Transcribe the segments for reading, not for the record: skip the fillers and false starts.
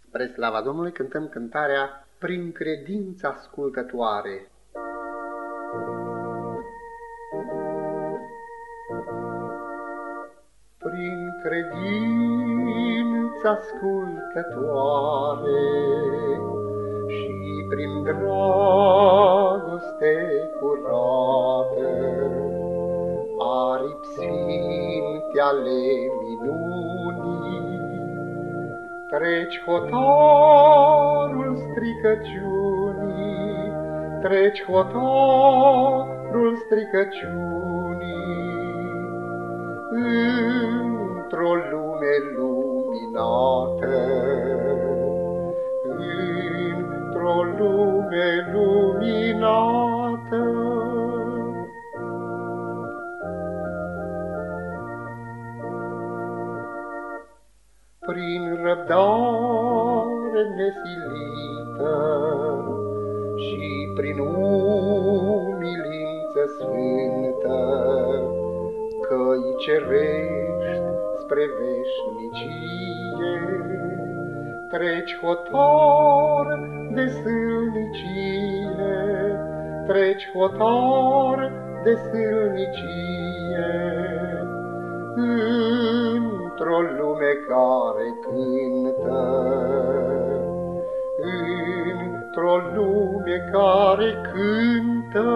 Spre slava Domnului cântăm cântarea Prin credință ascultătoare. Prin credință ascultătoare și prin dragoste curată, aripi sfinte ale minunii, treci hotarul stricăciunii, treci hotarul stricăciunii, într-o lume luminată, într-o lume luminată. Prin răbdare nesilită și prin umilință sfântă, căi cerești spre veșnicie, treci hotar de sâlnicie, treci hotar de sâlnicie, într-o lume care cântă, într-o lume care cântă.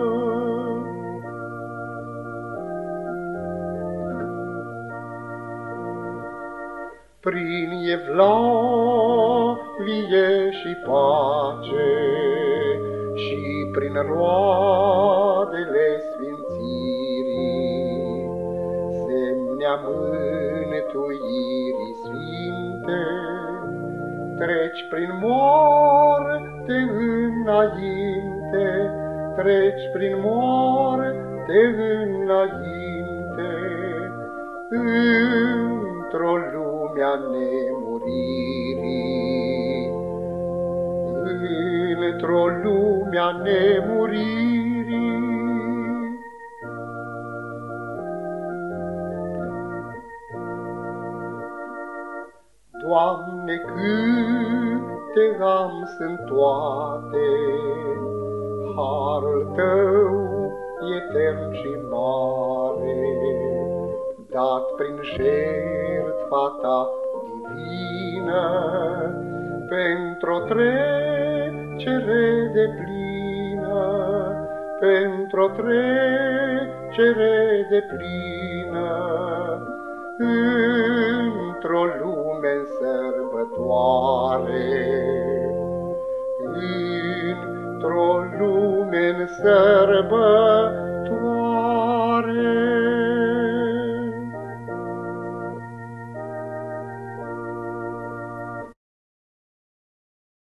Prin evlavie și pace și prin roadele sfințirii, semne-a mântuirii sfinte, treci prin moarte înainte, treci prin moarte înainte, într-o lume a nemuririi, într-o lume a nemuririi. Doamne, câte am sunt toate, harul Tău etern și mare, dat prin jertfa Ta divină, pentru-o trecere deplină, pentru-o trecere deplină, într-o lume în sărbătoare, într-o lume în sărbătoare.